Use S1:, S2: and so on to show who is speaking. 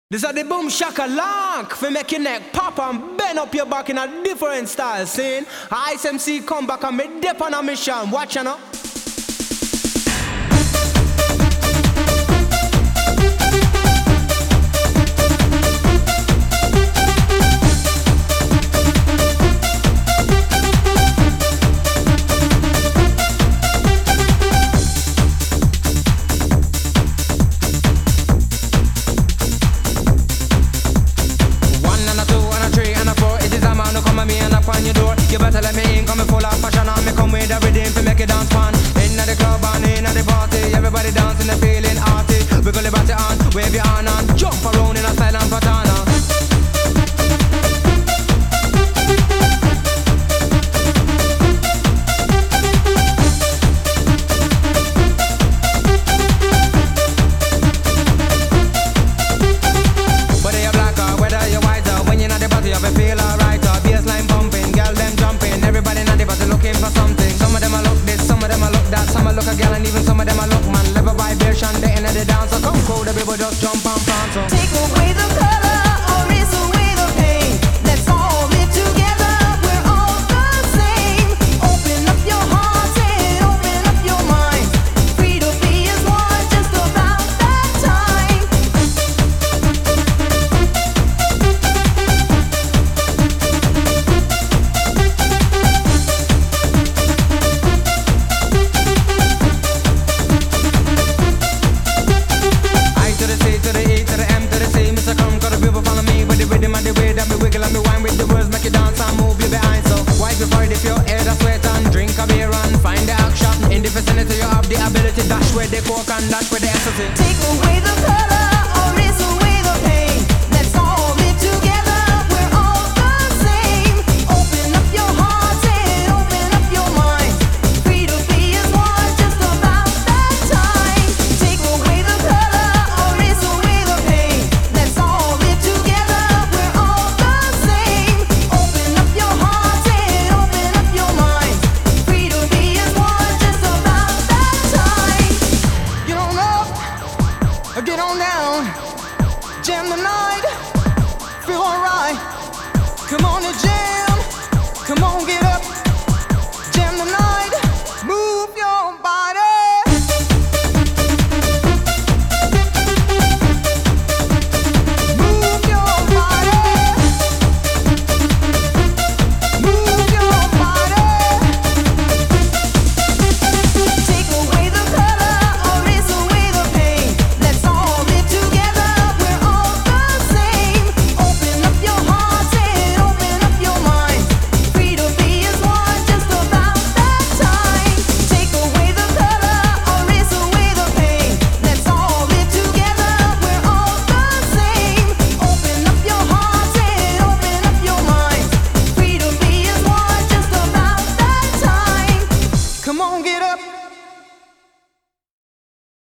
S1: This is the boom shaka lock for make your neck pop and bend up your back in a different style. Seeing Ice MC come back and me dip on a mission. Watch you know.
S2: You better let me in, come full of passion and me come with a rhythm to make it dance fun. Inna the club and inna the party, everybody dancing and feeling arty. Wiggle your body on, wave your hand and jump around in a style and patana. Whether you're black or whether you're white, when you're not the party, you feel alright. Bassline bumping, girl them jumping, everybody in the party looking for something. Some of them a look this, some of them a look that, some a look a girl and even some of them a look man. Level vibration, they in the dance, so come cool, the people just jump and prance. So
S3: take away the color or erase away the pain. Let's all live together, we're all the same. Open up your heart and open up your mind. Free to be as one, just about that time.
S2: I to the C to the E to the M to the C, Mr. Come, cause the people follow me with the rhythm and the way that me wiggle and me wine with the words, make you dance and move your behind. So wipe your forehead if your hair that's wet and drink a beer and find the action. In the vicinity you have the ability, dash where the coke and dash where the ecstasy.
S3: Take away the color or erase away the pain. Let's all live together, we're all the same. Open up your heart and open up your mind. Free to be as one, just about that time. Take away the color or erase away the pain. Let's all live together, we're all the same. Open up your heart and open up your mind. Free to be as one, just about that time.
S1: You don't know, get on down, jam the night, feel alright. Come on and jam.